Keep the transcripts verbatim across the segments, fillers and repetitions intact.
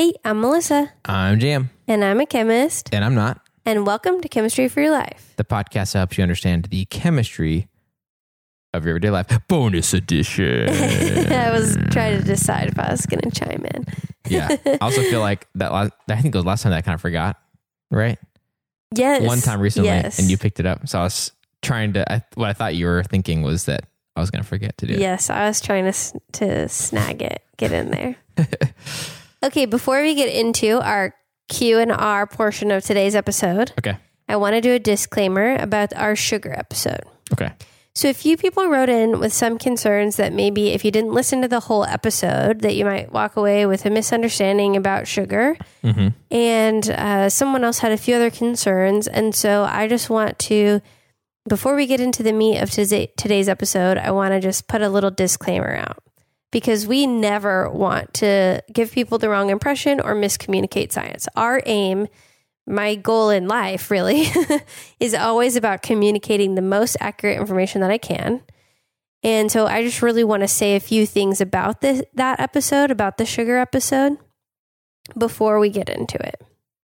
Hey, I'm Melissa. I'm Jam. And I'm a chemist. And I'm not. And welcome to Chemistry for Your Life, the podcast that helps you understand the chemistry of your everyday life. Bonus edition. I was trying to decide if I was going to chime in. Yeah. I also feel like that last, I think it was last time that I kind of forgot, right? Yes. One time recently, yes. and you picked it up. So I was trying to, I, what I thought you were thinking was that I was going to forget to do it. Yes, I was trying to, to snag it, get in there. Okay, before we get into our Q and R portion of today's episode, okay, I want to do a disclaimer about our sugar episode. Okay. So a few people wrote in with some concerns that maybe if you didn't listen to the whole episode, that you might walk away with a misunderstanding about sugar. Mm-hmm. And uh, someone else had a few other concerns. And so I just want to, before we get into the meat of today, today's episode, I want to just put a little disclaimer out. Because we never want to give people the wrong impression or miscommunicate science. Our aim, my goal in life really, is always about communicating the most accurate information that I can. And so I just really want to say a few things about this, that episode, about the sugar episode, before we get into it.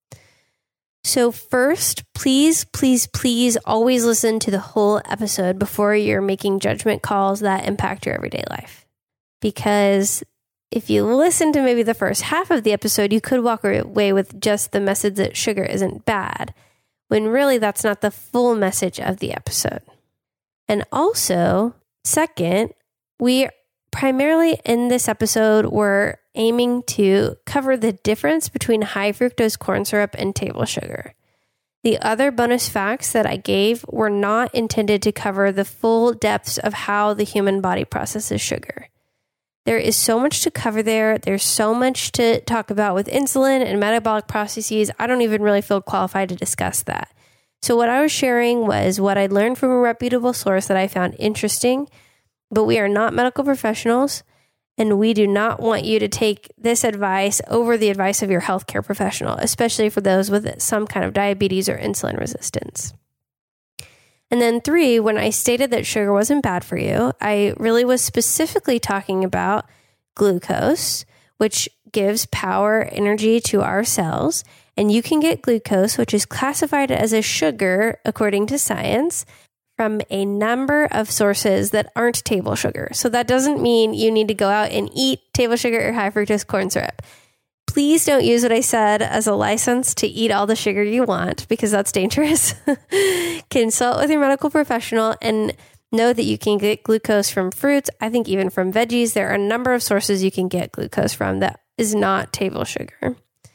So first, please, please, please always listen to the whole episode before you're making judgment calls that impact your everyday life. Because if you listen to maybe the first half of the episode, you could walk away with just the message that sugar isn't bad, when really that's not the full message of the episode. And also, second, we primarily in this episode were aiming to cover the difference between high fructose corn syrup and table sugar. The other bonus facts that I gave were not intended to cover the full depths of how the human body processes sugar. There is so much to cover there. There's so much to talk about with insulin and metabolic processes. I don't even really feel qualified to discuss that. So what I was sharing was what I learned from a reputable source that I found interesting, but we are not medical professionals, and we do not want you to take this advice over the advice of your healthcare professional, especially for those with some kind of diabetes or insulin resistance. And then three, when I stated that sugar wasn't bad for you, I really was specifically talking about glucose, which gives power, energy to our cells. And you can get glucose, which is classified as a sugar, according to science, from a number of sources that aren't table sugar. So that doesn't mean you need to go out and eat table sugar or high fructose corn syrup. Please don't use what I said as a license to eat all the sugar you want, because that's dangerous. Consult with your medical professional and know that you can get glucose from fruits. I think even from veggies. There are a number of sources you can get glucose from that is not table sugar.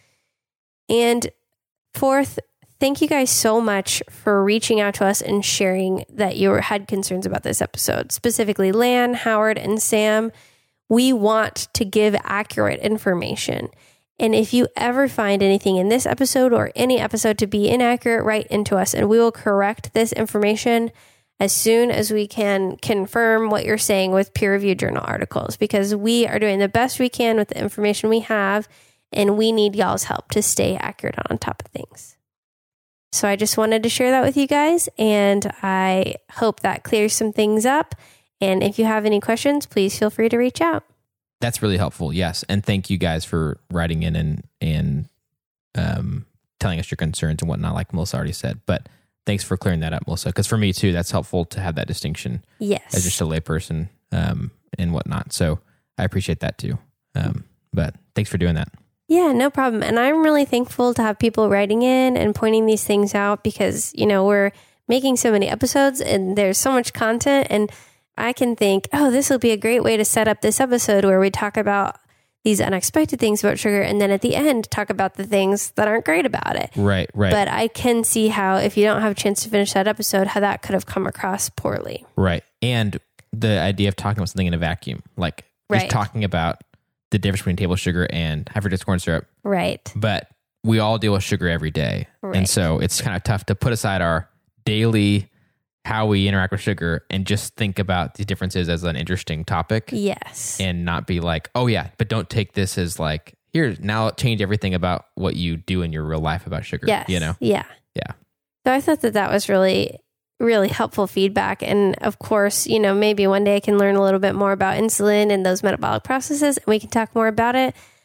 And fourth, thank you guys so much for reaching out to us and sharing that you had concerns about this episode. Specifically, Lan, Howard, and Sam. We want to give accurate information. And if you ever find anything in this episode or any episode to be inaccurate, write into us and we will correct this information as soon as we can confirm what you're saying with peer-reviewed journal articles, because we are doing the best we can with the information we have and we need y'all's help to stay accurate on top of things. So I just wanted to share that with you guys, and I hope that clears some things up. And if you have any questions, please feel free to reach out. That's really helpful. Yes. And thank you guys for writing in and, and um, telling us your concerns and whatnot, like Melissa already said. But thanks for clearing that up, Melissa. Because for me too, that's helpful to have that distinction. Yes. As just a layperson um, and whatnot. So I appreciate that too. Um, but thanks for doing that. Yeah, no problem. And I'm really thankful to have people writing in and pointing these things out, because, you know, we're making so many episodes and there's so much content, and I can think, oh, this will be a great way to set up this episode where we talk about these unexpected things about sugar, and then at the end talk about the things that aren't great about it. Right, right. But I can see how, if you don't have a chance to finish that episode, how that could have come across poorly. Right. And the idea of talking about something in a vacuum, like right. just talking about the difference between table sugar and high fructose corn syrup. Right. But we all deal with sugar every day. Right. And so it's kind of tough to put aside our daily how we interact with sugar and just think about the differences as an interesting topic. Yes. And not be like, oh yeah, but don't take this as like, here, now change everything about what you do in your real life about sugar. Yes. You know? Yeah. Yeah. So I thought that that was really, really helpful feedback. And of course, you know, maybe one day I can learn a little bit more about insulin and those metabolic processes and we can talk more about it.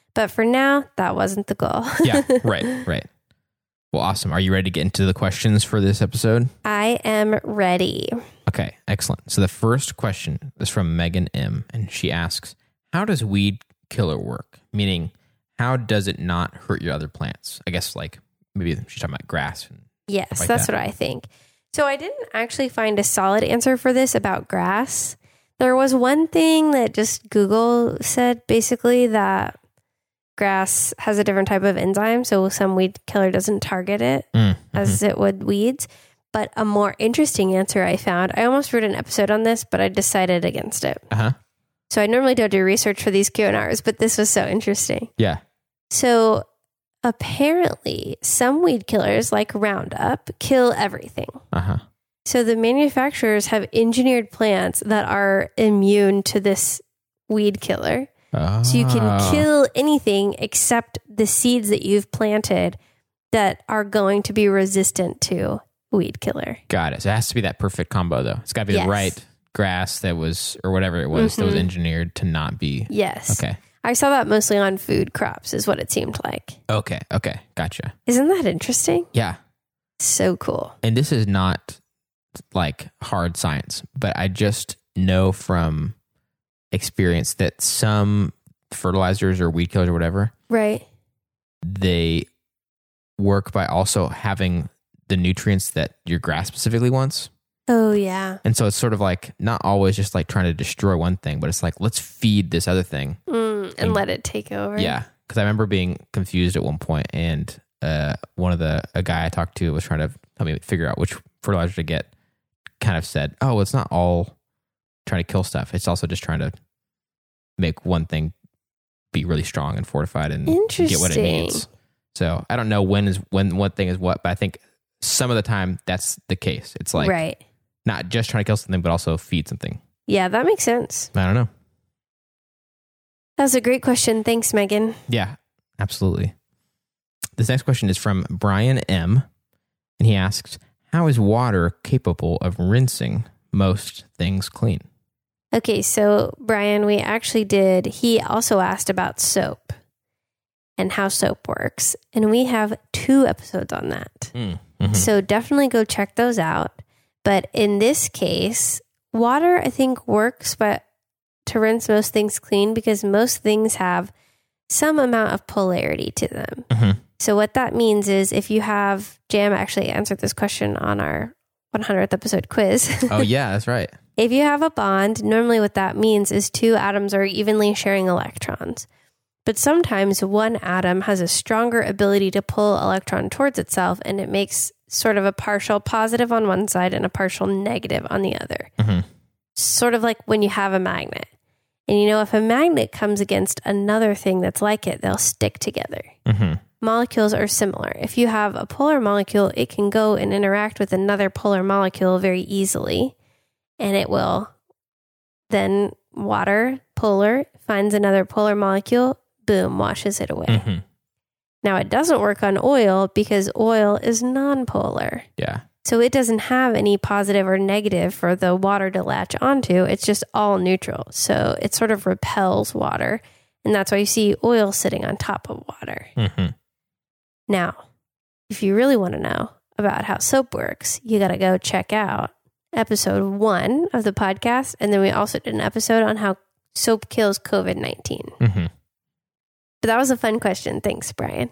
But for now, that wasn't the goal. Yeah, right, right. Well, awesome. Are you ready to get into the questions for this episode? I am ready. Okay, excellent. So the first question is from Megan M. And she asks, how does weed killer work? Meaning, how does it not hurt your other plants? I guess like maybe she's talking about grass. And yes, like that's that. what I think. So I didn't actually find a solid answer for this about grass. There was one thing that just Google said basically that grass has a different type of enzyme. So some weed killer doesn't target it Mm, as mhm. it would weeds. But a more interesting answer I found, I almost wrote an episode on this, but I decided against it. Uh-huh. So I normally don't do research for these Q and R's, but this was so interesting. Yeah. So apparently some weed killers like Roundup kill everything. Uh-huh. So the manufacturers have engineered plants that are immune to this weed killer. Oh. So you can kill anything except the seeds that you've planted that are going to be resistant to weed killer. Got it. So it has to be that perfect combo, though. It's got to be Yes. the right grass that was, or whatever it was, that was Mhm. engineered to not be. Yes. Okay. I saw that mostly on food crops is what it seemed like. Okay. Okay. Gotcha. Isn't that interesting? Yeah. So cool. And this is not like hard science, but I just know from experience that some fertilizers or weed killers or whatever, Right. they work by also having the nutrients that your grass specifically wants. Oh, yeah. And so it's sort of like not always just like trying to destroy one thing, but it's like, let's feed this other thing. Mm, and And- let it take over. Yeah. Cause I remember being confused at one point and uh, one of the, a guy I talked to was trying to help me figure out which fertilizer to get, kind of said, oh, it's not all trying to kill stuff. It's also just trying to make one thing be really strong and fortified and get what it Interesting. needs. So I don't know when is when what thing is what, but I think some of the time that's the case. It's like right. not just trying to kill something, but also feed something. Yeah, that makes sense. I don't know. That's a great question. Thanks, Megan. Yeah, absolutely. This next question is from Brian M. And he asks, how is water capable of rinsing most things clean? Okay, so Brian, we actually did, he also asked about soap and how soap works. And we have two episodes on that. Mm, mhm. So definitely go check those out. But in this case, water, I think, works but to rinse most things clean because most things have some amount of polarity to them. Mhm. So what that means is if you have, Jam actually answered this question on our one hundredth episode quiz. Oh, yeah, that's right. If you have a bond, normally what that means is two atoms are evenly sharing electrons. But sometimes one atom has a stronger ability to pull electron towards itself, and it makes sort of a partial positive on one side and a partial negative on the other. Mhm. Sort of like when you have a magnet. And you know, if a magnet comes against another thing that's like it, they'll stick together. Mhm. Molecules are similar. If you have a polar molecule, it can go and interact with another polar molecule very easily. And it will then water, polar, finds another polar molecule, boom, washes it away. Mhm. Now, it doesn't work on oil because oil is nonpolar. Yeah. So it doesn't have any positive or negative for the water to latch onto. It's just all neutral. So it sort of repels water. And that's why you see oil sitting on top of water. Mhm. Now, if you really want to know about how soap works, you got to go check out episode one of the podcast. And then we also did an episode on how soap kills COVID nineteen. Mhm. But that was a fun question. Thanks, Brian.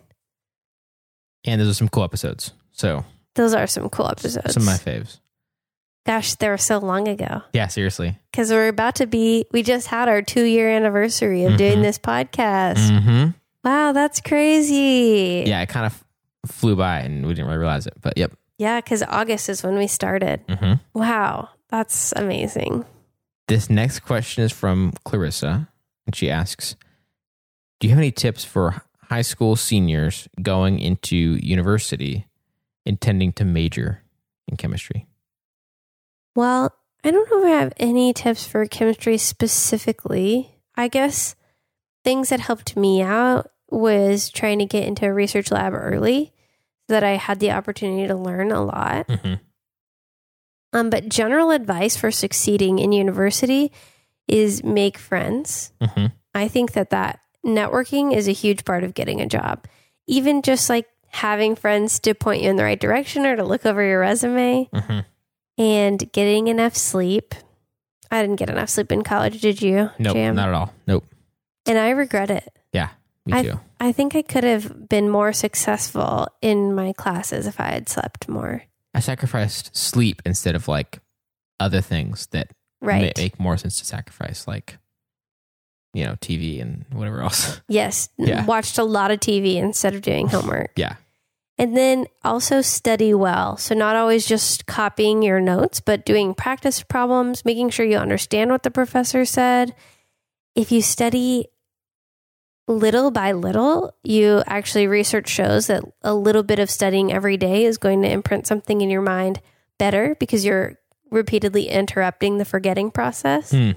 And those are some cool episodes. So Those are some cool episodes. some of my faves. Gosh, they were so long ago. Yeah, seriously. Because we're about to be, we just had our two year anniversary of doing Mhm. this podcast. Mm-hmm. Wow, that's crazy. Yeah, it kind of flew by and we didn't really realize it. But yep. Yeah, because August is when we started. Mm-hmm. Wow, that's amazing. This next question is from Clarissa. And she asks, do you have any tips for high school seniors going into university intending to major in chemistry? Well, I don't know if I have any tips for chemistry specifically. I guess things that helped me out was trying to get into a research lab early so that I had the opportunity to learn a lot. Mm-hmm. Um, but general advice for succeeding in university is make friends. Mm-hmm. I think that that networking is a huge part of getting a job. Even just like having friends to point you in the right direction or to look over your resume Mm-hmm. and getting enough sleep. I didn't get enough sleep in college. Did you? Nope, Jam? not at all. Nope. And I regret it. Yeah, me I, too. I think I could have been more successful in my classes if I had slept more. I sacrificed sleep instead of like other things that Right. ma- make more sense to sacrifice, like, you know, T V and whatever else. Yes. Yeah. Watched a lot of T V instead of doing homework. Yeah. And then also study well. So not always just copying your notes, but doing practice problems, making sure you understand what the professor said. If you study little by little, you actually research shows that a little bit of studying every day is going to imprint something in your mind better because you're repeatedly interrupting the forgetting process. Hmm.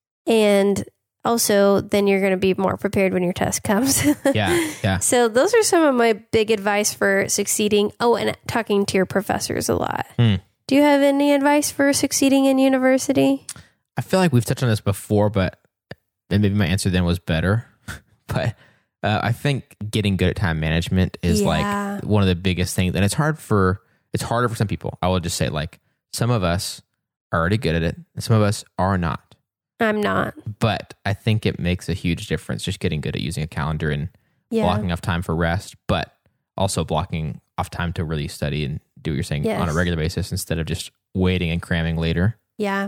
And also then you're going to be more prepared when your test comes. Yeah. Yeah. So those are some of my big advice for succeeding. Oh, and talking to your professors a lot. Hmm. Do you have any advice for succeeding in university? I feel like we've touched on this before, but and maybe my answer then was better. But uh, I think getting good at time management is Yeah. like one of the biggest things. And it's hard for, it's harder for some people. I will just say, like, some of us are already good at it and some of us are not. I'm not. But I think it makes a huge difference just getting good at using a calendar and Yeah. blocking off time for rest, but also blocking off time to really study and do what you're saying Yes. on a regular basis instead of just waiting and cramming later. Yeah.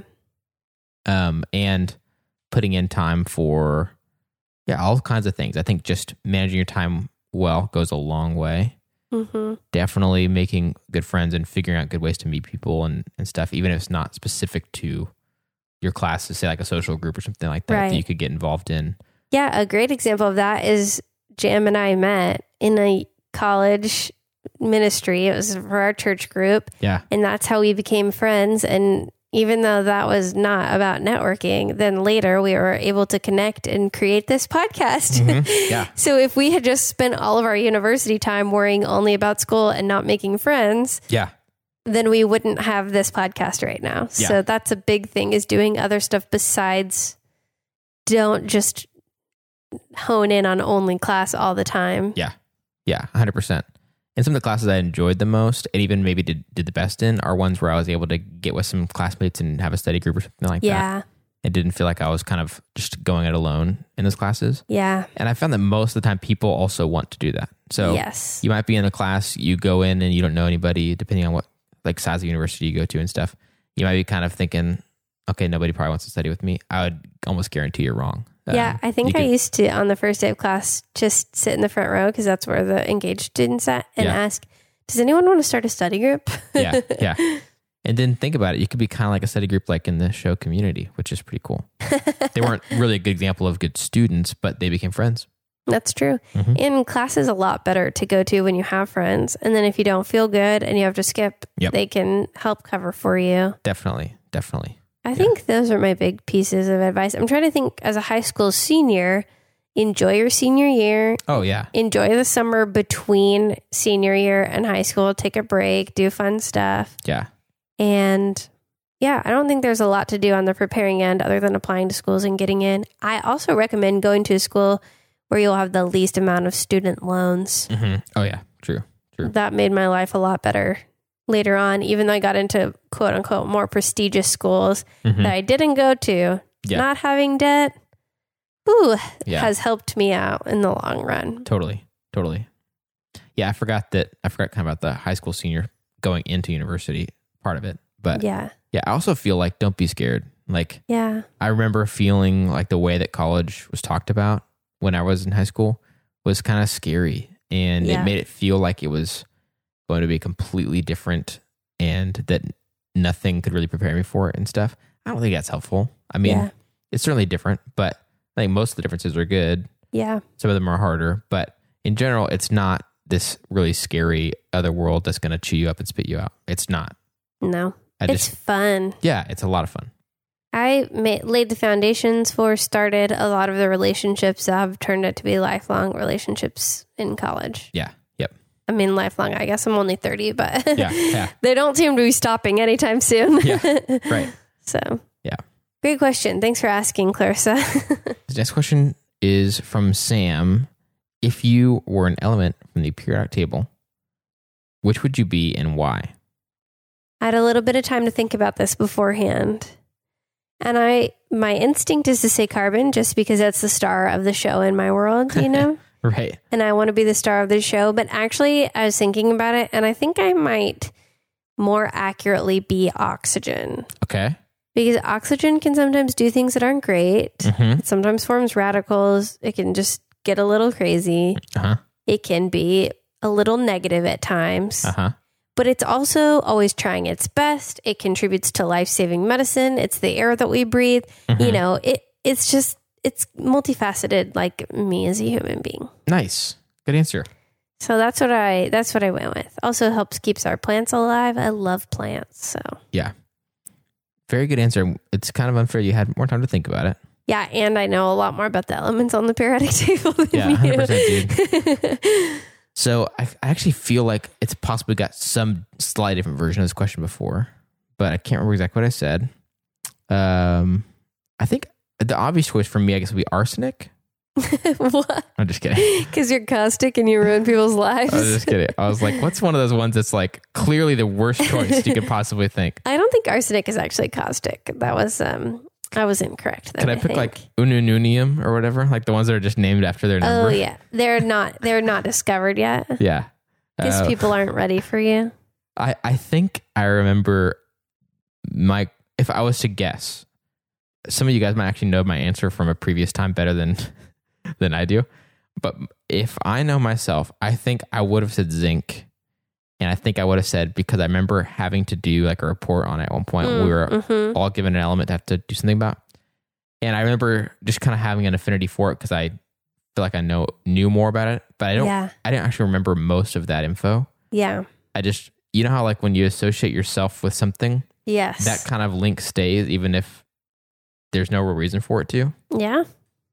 Um, and putting in time for, yeah, all kinds of things. I think just managing your time well goes a long way. Mm-hmm. Definitely making good friends and figuring out good ways to meet people and, and stuff, even if it's not specific to your classes, say like a social group or something like that, Right. that you could get involved in. Yeah. A great example of that is Jam and I met in a college ministry. It was for our church group. Yeah. And that's how we became friends. And even though that was not about networking, then later we were able to connect and create this podcast. Mhm. Yeah. So if we had just spent all of our university time worrying only about school and not making friends, Yeah. then we wouldn't have this podcast right now. Yeah. So that's a big thing, is doing other stuff besides, don't just hone in on only class all the time. Yeah. Yeah. one hundred percent. And some of the classes I enjoyed the most and even maybe did, did the best in are ones where I was able to get with some classmates and have a study group or something like that. Yeah. It didn't feel like I was kind of just going it alone in those classes. Yeah. And I found that most of the time people also want to do that. So Yes. you might be in a class, you go in and you don't know anybody, depending on what like size of university you go to and stuff. You might be kind of thinking, okay, nobody probably wants to study with me. I would almost guarantee you're wrong. Yeah, Um, I think you I could- used to, on the first day of class, just sit in the front row because that's where the engaged students at, and Yeah. ask, does anyone want to start a study group? yeah, yeah. And then think about it. You could be kind of like a study group like in the show Community, which is pretty cool. They weren't really a good example of good students, but they became friends. That's true. Mhm. And class is a lot better to go to when you have friends. And then if you don't feel good and you have to skip, Yep. they can help cover for you. Definitely, definitely. I think those are my big pieces of advice. I'm trying to think, as a high school senior, enjoy your senior year. Oh, yeah. Enjoy the summer between senior year and high school. Take a break, do fun stuff. Yeah. And yeah, I don't think there's a lot to do on the preparing end other than applying to schools and getting in. I also recommend going to a school where you'll have the least amount of student loans. hmm Oh, yeah. True. True. That made my life a lot better later on, even though I got into quote unquote more prestigious schools Mhm. that I didn't go to. Yeah. Not having debt, ooh, Yeah. has helped me out in the long run. Totally. Totally. Yeah, I forgot that. I forgot kind of about the high school senior going into university part of it. But yeah, Yeah. I also feel like don't be scared. Like Yeah. I remember feeling like the way that college was talked about when I was in high school was kind of scary. And Yeah. it made it feel like it was going to be completely different and that nothing could really prepare me for it and stuff. I don't think that's helpful. I mean, Yeah. it's certainly different, but I think most of the differences are good. Yeah. Some of them are harder, but in general, it's not this really scary other world that's going to chew you up and spit you out. It's not. No. I It's just, fun. yeah, it's a lot of fun. I made, laid the foundations for, started a lot of the relationships that have turned out to be lifelong relationships in college. Yeah. Yep. I mean, lifelong, I guess I'm only thirty, but Yeah. Yeah. they don't seem to be stopping anytime soon. Yeah. Right. So, Yeah. great question. Thanks for asking, Clarissa. The next question is from Sam. If you were an element from the periodic table, which would you be and why? I had a little bit of time to think about this beforehand. And I, my instinct is to say carbon just because that's the star of the show in my world, you know? Right. And I want to be the star of the show. But actually, I was thinking about it, and I think I might more accurately be oxygen. Okay. Because oxygen can sometimes do things that aren't great. Mm-hmm. It sometimes forms radicals. It can just get a little crazy. Uh-huh. It can be a little negative at times. Uh-huh. But it's also always trying its best. It contributes to life-saving medicine. It's the air that we breathe. Mm-hmm. You know, it it's just, it's multifaceted like me as a human being. Nice. Good answer. So that's what I that's what I went with. Also helps keeps our plants alive. I love plants. So yeah. Very good answer. It's kind of unfair you had more time to think about it. Yeah, and I know a lot more about the elements on the periodic table than yeah, you. one hundred percent dude. So I, I actually feel like it's possibly got some slightly different version of this question before, but I can't remember exactly what I said. Um, I think the obvious choice for me, I guess, would be arsenic. What? I'm just kidding. Because you're caustic and you ruin people's lives. I was just kidding. I was like, what's one of those ones that's like clearly the worst choice you could possibly think? I don't think arsenic is actually caustic. That was, um, I was incorrect. Then, Could I, I pick think. like unununium or whatever? Like the ones that are just named after their number? Oh yeah, they're not. They're not discovered yet. Yeah, These uh, people aren't ready for you. I I think I remember my. If I was to guess, some of you guys might actually know my answer from a previous time better than than I do. But if I know myself, I think I would have said zinc. And I think I would have said, because I remember having to do like a report on it at one point. Mm, we were mm-hmm. all given an element to have to do something about. And I remember just kind of having an affinity for it because I feel like I know knew more about it. But I don't Yeah. I didn't actually remember most of that info. Yeah. I just, you know how like when you associate yourself with something, Yes. that kind of link stays even if there's no real reason for it to. Yeah.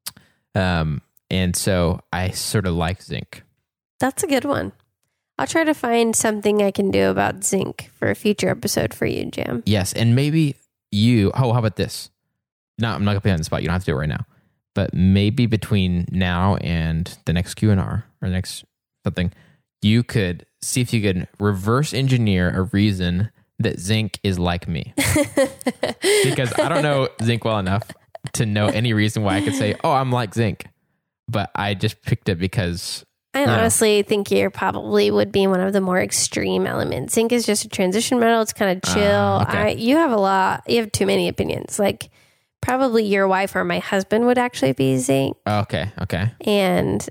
Um, and so I sort of like zinc. That's a good one. I'll try to find something I can do about zinc for a future episode for you, Jam. Yes, and maybe you, oh, how about this? No, I'm not going to put you on the spot. You don't have to do it right now. But maybe between now and the next Q and R or next something, you could see if you could reverse engineer a reason that zinc is like me. Because I don't know zinc well enough to know any reason why I could say, oh, I'm like zinc. But I just picked it because... I Yeah. honestly think you probably would be one of the more extreme elements. Zinc is just a transition metal. It's kind of chill. Uh, okay. I, you have a lot. You have too many opinions. Like probably your wife or my husband would actually be zinc. Okay, okay. And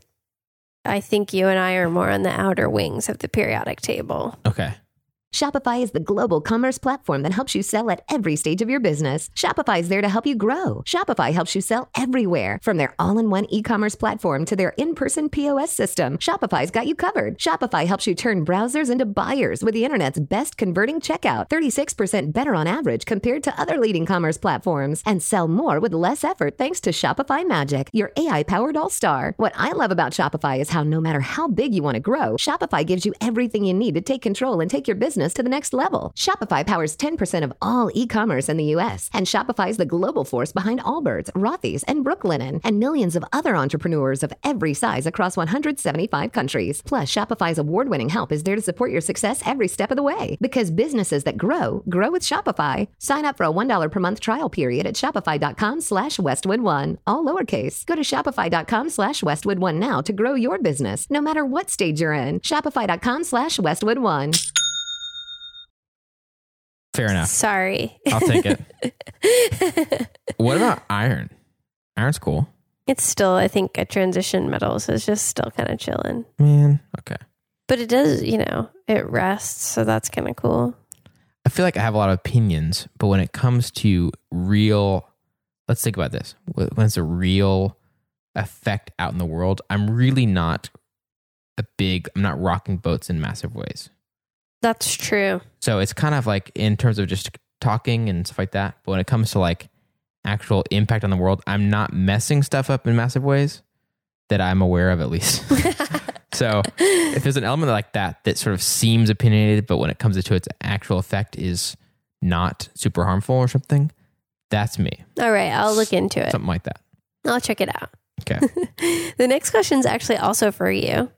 I think you and I are more on the outer wings of the periodic table. Okay. Shopify is the global commerce platform that helps you sell at every stage of your business. Shopify is there to help you grow. Shopify helps you sell everywhere, from their all-in-one e-commerce platform to their in-person P O S system. Shopify's got you covered. Shopify helps you turn browsers into buyers with the internet's best converting checkout, thirty-six percent better on average compared to other leading commerce platforms, and sell more with less effort thanks to Shopify Magic, your A I-powered all-star. What I love about Shopify is how no matter how big you want to grow, Shopify gives you everything you need to take control and take your business to the next level. Shopify powers ten percent of all e-commerce in the U S, and Shopify is the global force behind Allbirds, Rothy's, and Brooklinen, and millions of other entrepreneurs of every size across one hundred seventy-five countries. Plus, Shopify's award-winning help is there to support your success every step of the way. Because businesses that grow, grow with Shopify. Sign up for a one dollar per month trial period at shopify.com slash Westwood One. All lowercase. Go to shopify.com slash Westwood One now to grow your business, no matter what stage you're in. Shopify.com slash Westwood One. Fair enough. Sorry. I'll take it. What about iron? Iron's cool. It's still, I think, a transition metal, so it's just still kind of chilling. Man, okay. But it does, you know, it rests, so that's kind of cool. I feel like I have a lot of opinions, but when it comes to real, let's think about this. When it's a real effect out in the world, I'm really not a big, I'm not rocking boats in massive ways. That's true. So it's kind of like in terms of just talking and stuff like that. But when it comes to like actual impact on the world, I'm not messing stuff up in massive ways that I'm aware of, at least. So if there's an element like that that sort of seems opinionated, but when it comes to its actual effect is not super harmful or something, that's me. All right, I'll look into it. Something like that. I'll check it out. Okay. The next question is actually also for you.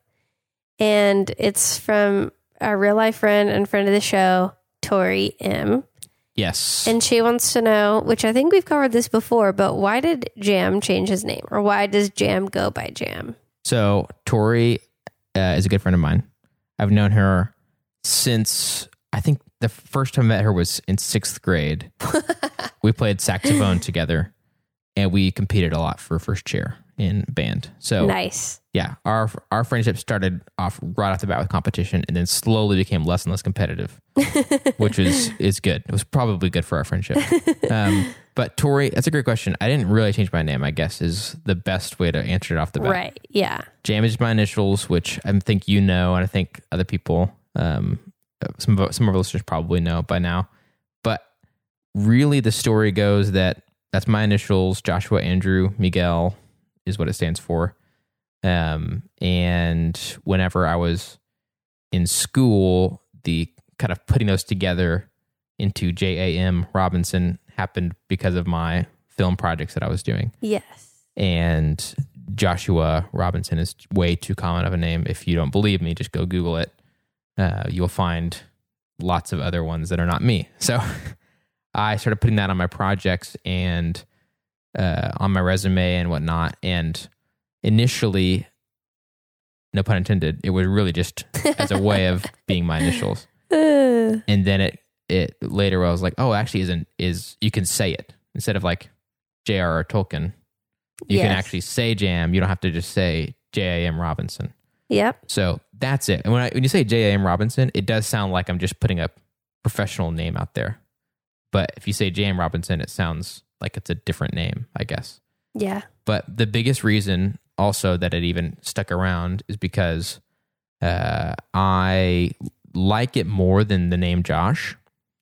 And it's from our real life friend and friend of the show, Tori M. Yes. And she wants to know, which I think we've covered this before, but why did Jam change his name? Or why does Jam go by Jam? So Tori uh, is a good friend of mine. I've known her since, I think the first time I met her was in sixth grade. We played saxophone together and we competed a lot for first chair in band. So nice. Yeah, our our friendship started off right off the bat with competition and then slowly became less and less competitive, which is is good. It was probably good for our friendship. Um, but Tori, that's a great question. I didn't really change my name, I guess, is the best way to answer it off the bat. Right, yeah. Jam is my initials, which I think you know, and I think other people, um, some of, some of our listeners probably know by now. But really the story goes that that's my initials, Joshua Andrew Miguel is what it stands for. Um, and whenever I was in school, the kind of putting those together into J A M Robinson happened because of my film projects that I was doing. Yes. And Joshua Robinson is way too common of a name. If you don't believe me, just go Google it. Uh, you'll find lots of other ones that are not me. So I started putting that on my projects and uh, on my resume and whatnot. And initially, no pun intended, it was really just as a way of being my initials. Uh, And then it it later I was like, oh, actually isn't is you can say it instead of like J R R Tolkien. You yes. can actually say Jam. You don't have to just say J A M Robinson. Yep. So that's it. And when I when you say J A M Robinson, it does sound like I'm just putting a professional name out there. But if you say J A M Robinson, it sounds like it's a different name, I guess. Yeah. But the biggest reason also that it even stuck around is because uh, I like it more than the name Josh,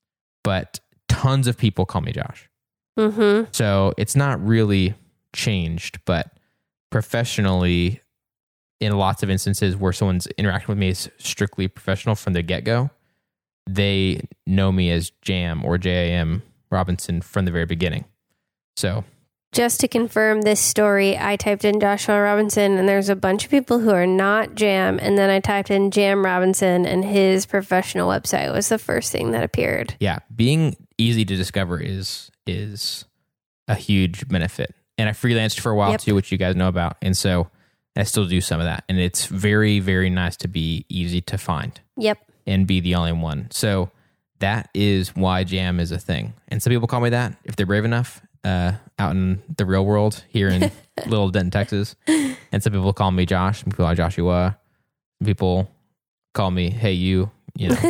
but tons of people call me Josh. Mm-hmm. So it's not really changed, but professionally, in lots of instances where someone's interacting with me is strictly professional from the get-go, they know me as Jam or J A M Robinson from the very beginning. So just to confirm this story, I typed in Joshua Robinson and there's a bunch of people who are not Jam. And then I typed in Jam Robinson and his professional website was the first thing that appeared. Yeah. Being easy to discover is, is a huge benefit. And I freelanced for a while Yep. too, which you guys know about. And so I still do some of that. And it's very, very nice to be easy to find. Yep. And be the only one. So that is why Jam is a thing. And some people call me that if they're brave enough. Uh, out in the real world here in Little Denton, Texas. And some people call me Josh. Some people call me Joshua. Some people call me, hey, you, you know.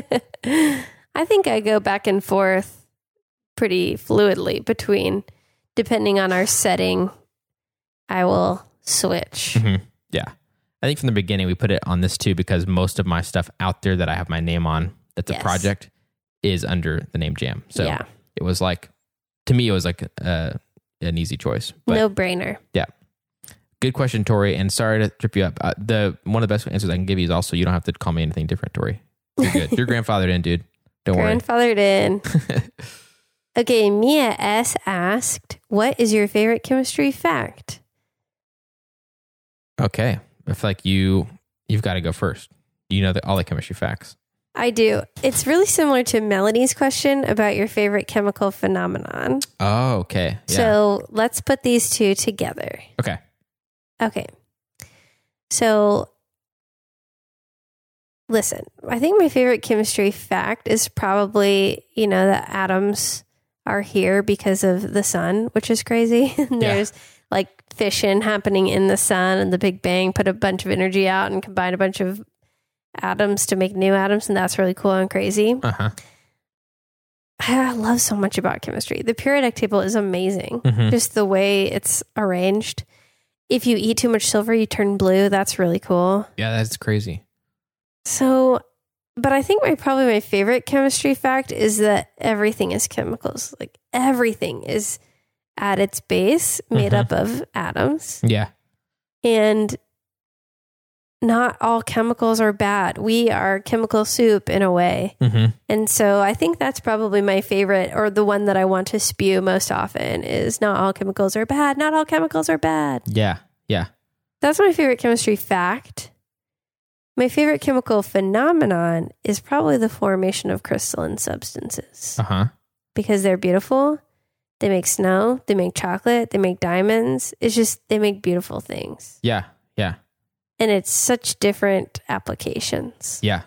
I think I go back and forth pretty fluidly between, depending on our setting, I will switch. Mm-hmm. Yeah. I think from the beginning we put it on this too because most of my stuff out there that I have my name on, that's Yes. a project, is under the name Jam. So Yeah. it was like, to me, it was like uh, an easy choice. But No brainer. yeah. Good question, Tori. And sorry to trip you up. Uh, the one of the best answers I can give you is also you don't have to call me anything different, Tori. You're good. You're grandfathered in, dude. Don't Grandfathered in. Okay, Mia S. asked, what is your favorite chemistry fact? worry. Okay. I feel like you, you've got to go first. You know the, all the chemistry facts. I do. It's really similar to Melanie's question about your favorite chemical phenomenon. Oh, okay. Yeah. So let's put these two together. okay. Okay. So listen, I think my favorite chemistry fact is probably, you know, that atoms are here because of the sun, which is crazy. There's like fission happening in the sun and the Big Bang put a bunch of energy out and combined a bunch of atoms to make new atoms. And that's really cool and crazy. Uh-huh. I love so much about chemistry. The periodic table is amazing. Mhm. Just the way it's arranged. If you eat too much silver, you turn blue. That's really cool. Yeah, that's crazy. So, but I think my probably my favorite chemistry fact is that everything is chemicals. Like everything is at its base made Mhm. up of atoms. Yeah. And not all chemicals are bad. We are chemical soup in a way. Mm-hmm. And so I think that's probably my favorite, or the one that I want to spew most often, is not all chemicals are bad. Not all chemicals are bad. Yeah. Yeah. That's my favorite chemistry fact. My favorite chemical phenomenon is probably the formation of crystalline substances, Uh-huh. because they're beautiful. They make snow. They make chocolate. They make diamonds. It's just, they make beautiful things. Yeah. Yeah. And it's such different applications. Yeah.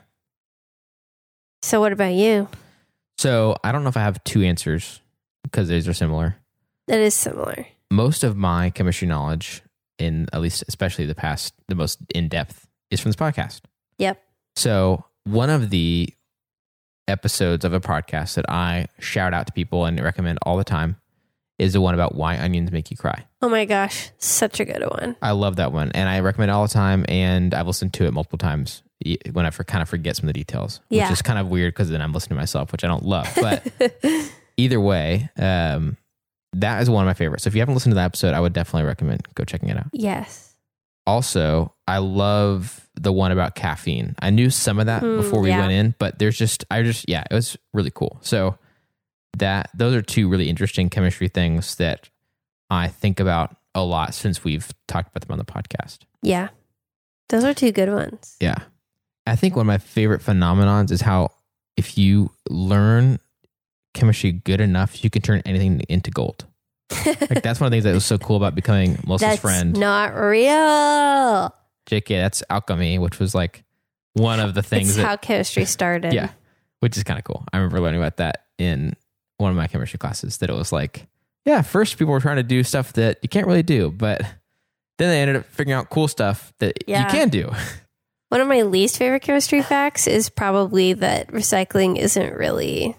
So what about you? So I don't know if I have two answers because these are similar. That is similar. Most of my chemistry knowledge, in at least especially the past, the most in-depth, is from this podcast. Yep. So one of the episodes of a podcast that I shout out to people and recommend all the time is the one about why onions make you cry. Oh my gosh, such a good one. I love that one, and I recommend it all the time, and I've listened to it multiple times when I for, kind of forget some of the details, Yeah. which is kind of weird because then I'm listening to myself, which I don't love. But either way, um, that is one of my favorites. So if you haven't listened to that episode, I would definitely recommend go checking it out. Yes. Also, I love the one about caffeine. I knew some of that Mm, before we yeah. went in, but there's just, I just, yeah, it was really cool. So that, those are two really interesting chemistry things that I think about a lot since we've talked about them on the podcast. Yeah. Those are two good ones. Yeah. I think one of my favorite phenomenons is how if you learn chemistry good enough, you can turn anything into gold. Like that's one of the things that was so cool about becoming Melissa's That's friend. not real. J K, that's alchemy, which was like one of the things It's that, how chemistry started. yeah, which is kind of cool. I remember learning about that in one of my chemistry classes, that it was like, yeah, first people were trying to do stuff that you can't really do, but then they ended up figuring out cool stuff that Yeah. you can do. One of my least favorite chemistry facts is probably that recycling isn't really,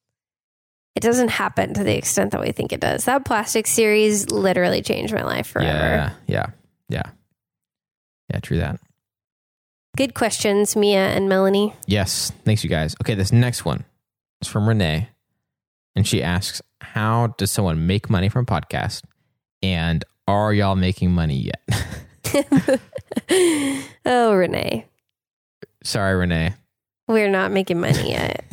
it doesn't happen to the extent that we think it does. That plastic series literally changed my life forever. Yeah, yeah, yeah. Yeah, true that. Good questions, Mia and Melanie. Yes, thanks you guys. Okay, this next one is from Renee, and she asks, how does someone make money from a podcast, and are y'all making money yet? Oh, Renee. Sorry, Renee. We're not making money yet.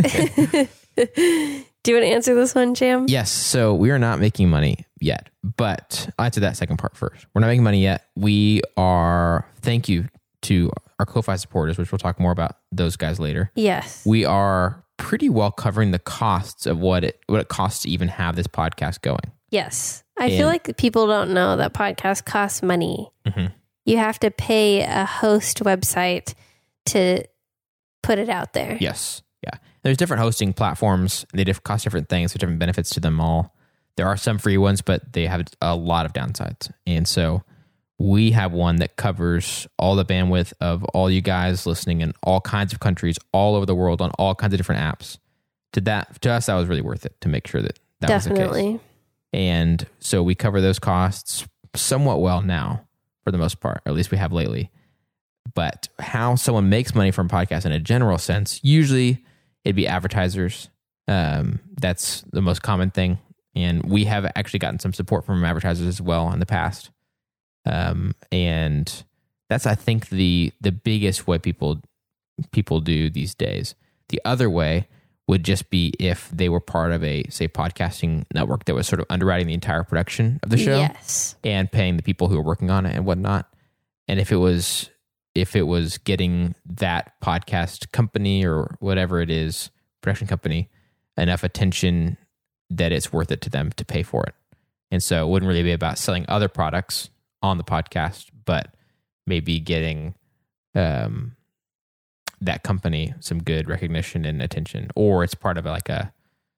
Do you want to answer this one, Jam? Yes, so we are not making money yet, but I'll answer that second part first. We're not making money yet. We are, thank you to our Ko-Fi supporters, which we'll talk more about those guys later. Yes. We are pretty well covering the costs of what it what it costs to even have this podcast going. Yes. I And- feel like people don't know that podcasts cost money. Mm-hmm. You have to pay a host website to put it out there. Yes. Yeah. There's different hosting platforms. They diff- cost different things. There's different benefits to them all. There are some free ones, but they have a lot of downsides. And so we have one that covers all the bandwidth of all you guys listening in all kinds of countries all over the world on all kinds of different apps. To that, to us, that was really worth it to make sure that that was the case. Definitely. And so we cover those costs somewhat well now, for the most part, or at least we have lately. But how someone makes money from podcasts in a general sense, usually it'd be advertisers. Um, that's the most common thing. And we have actually gotten some support from advertisers as well in the past. Um, and that's, I think, the the biggest way people people do these days. The other way would just be if they were part of a, say, podcasting network that was sort of underwriting the entire production of the show. Yes. And paying the people who are working on it and whatnot. And if it was if it was getting that podcast company or whatever it is, production company, enough attention that it's worth it to them to pay for it. And so it wouldn't really be about selling other products on the podcast, but maybe getting um, that company some good recognition and attention. Or it's part of like a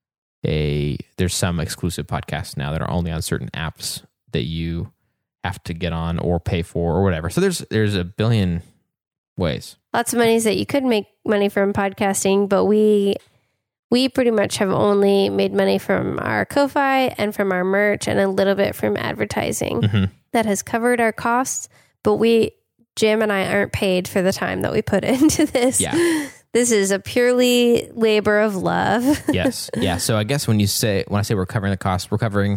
a there's some exclusive podcasts now that are only on certain apps that you have to get on or pay for or whatever. So there's there's a billion ways. Lots of monies that you could make money from podcasting, but we we pretty much have only made money from our Ko-Fi and from our merch and a little bit from advertising. Mm-hmm. That has covered our costs, but we, Jim and I, aren't paid for the time that we put into this. Yeah. This is a purely labor of love. Yes. Yeah. So I guess when you say when I say we're covering the costs, we're covering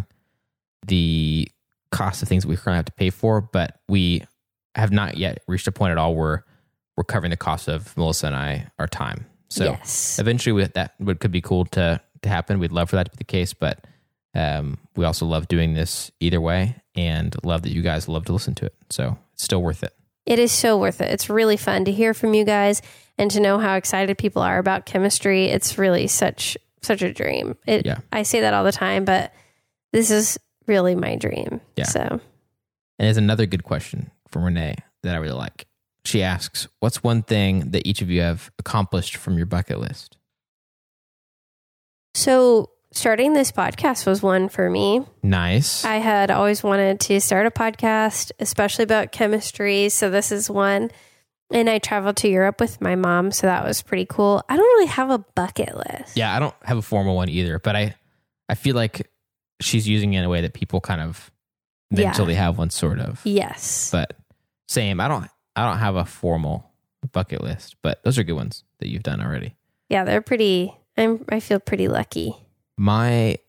the cost of things we currently have to pay for, but we have not yet reached a point at all where we're covering the cost of Melissa and I, our time. So yes. eventually we, that would could be cool to, to happen. We'd love for that to be the case, but um, we also love doing this either way and love that you guys love to listen to it. So it's still worth it. It is so worth it. It's really fun to hear from you guys and to know how excited people are about chemistry. It's really such such a dream. It, Yeah. I say that all the time, but this is really my dream. Yeah. So, And there's another good question from Renee that I really like. She asks, what's one thing that each of you have accomplished from your bucket list? so starting this podcast was one for me. Nice. I had always wanted to start a podcast, especially about chemistry. So this is one. And I traveled to Europe with my mom. So that was pretty cool. I don't really have a bucket list. Yeah, I don't have a formal one either, but I, I feel like she's using it in a way that people kind of Yeah. mentally have one sort of. Yes. But same, I don't I don't have a formal bucket list, but those are good ones that you've done already. Yeah, they're pretty, I'm, I feel pretty lucky. My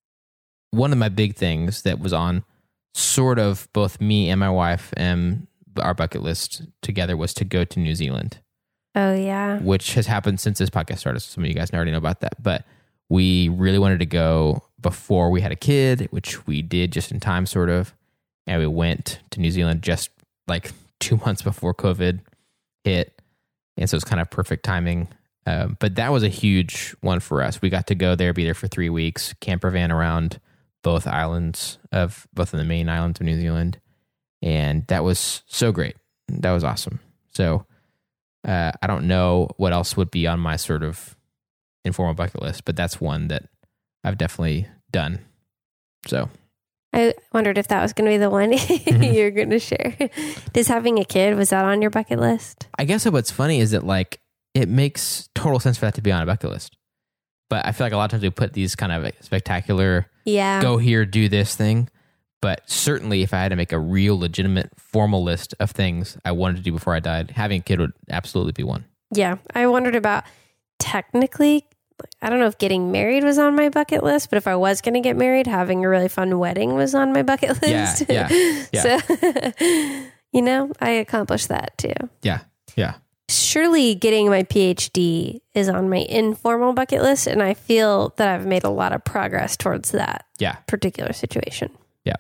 one of my big things that was on sort of both me and my wife and our bucket list together was to go to New Zealand, Oh, yeah. which has happened since this podcast started. So some of you guys already know about that, but we really wanted to go before we had a kid, which we did just in time, sort of. And we went to New Zealand just like two months before COVID hit. And so it's kind of perfect timing. Um, but that was a huge one for us. We got to go there, be there for three weeks, camper van around both islands of both of the main islands of New Zealand. And that was so great. That was awesome. So uh, I don't know what else would be on my sort of informal bucket list, but that's one that I've definitely done. So I wondered if that was going to be the one you're going to share. Does having a kid, was that on your bucket list? I guess what's funny is that like it makes total sense for that to be on a bucket list. But I feel like a lot of times we put these kind of spectacular, Yeah. go here, do this thing. But certainly if I had to make a real legitimate formal list of things I wanted to do before I died, having a kid would absolutely be one. Yeah. I wondered about technically, I don't know if getting married was on my bucket list, but if I was going to get married, having a really fun wedding was on my bucket list. Yeah, yeah, yeah. So, you know, I accomplished that too. Yeah, yeah. Surely getting my P H D is on my informal bucket list, and I feel that I've made a lot of progress towards that Yeah. particular situation. Yeah.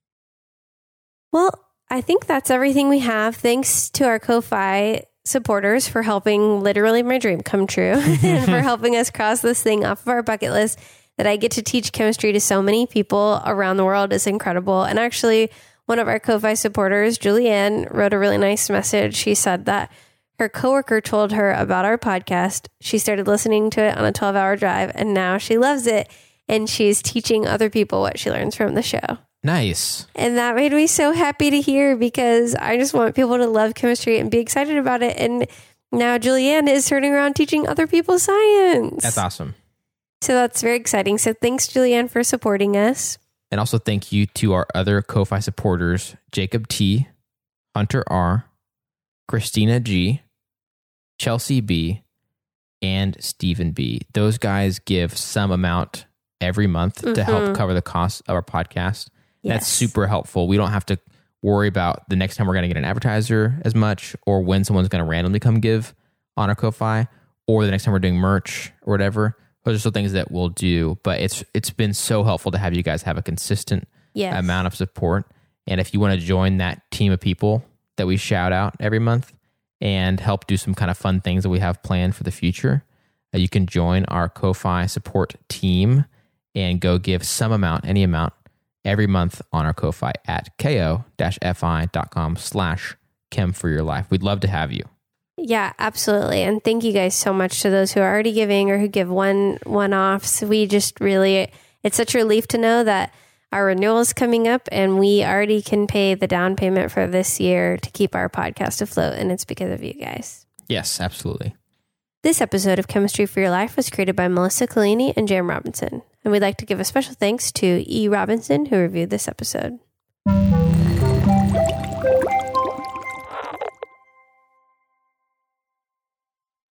Well, I think that's everything we have. Thanks to our Ko-Fi supporters for helping literally my dream come true and for helping us cross this thing off of our bucket list. That I get to teach chemistry to so many people around the world is incredible. And actually, one of our Ko-Fi supporters, Julianne, wrote a really nice message. She said that her coworker told her about our podcast. She started listening to it on a twelve-hour drive, and now she loves it. And she's teaching other people what she learns from the show. Nice. And that made me so happy to hear, because I just want people to love chemistry and be excited about it. And now Julianne is turning around teaching other people science. That's awesome. So that's very exciting. So thanks, Julianne, for supporting us. And also thank you to our other Ko-Fi supporters, Jacob T, Hunter R, Christina G, Chelsea B, and Stephen B. Those guys give some amount every month to help Mhm. cover the cost of our podcast. That's Yes. super helpful. We don't have to worry about the next time we're going to get an advertiser as much, or when someone's going to randomly come give on our Ko-Fi, or the next time we're doing merch or whatever. Those are still things that we'll do, but it's it's been so helpful to have you guys have a consistent Yes. amount of support. And if you want to join that team of people that we shout out every month and help do some kind of fun things that we have planned for the future, uh, you can join our Ko-Fi support team and go give some amount, any amount, every month on our Ko-Fi at ko-fi.com slash chem for your life. We'd love to have you. Yeah, absolutely. And thank you guys so much to those who are already giving or who give one one offs. We just really, it's such a relief to know that our renewal is coming up and we already can pay the down payment for this year to keep our podcast afloat. And it's because of you guys. Yes, absolutely. This episode of Chemistry for Your Life was created by Melissa Collini and Jam Robinson. And we'd like to give a special thanks to E. Robinson, who reviewed this episode.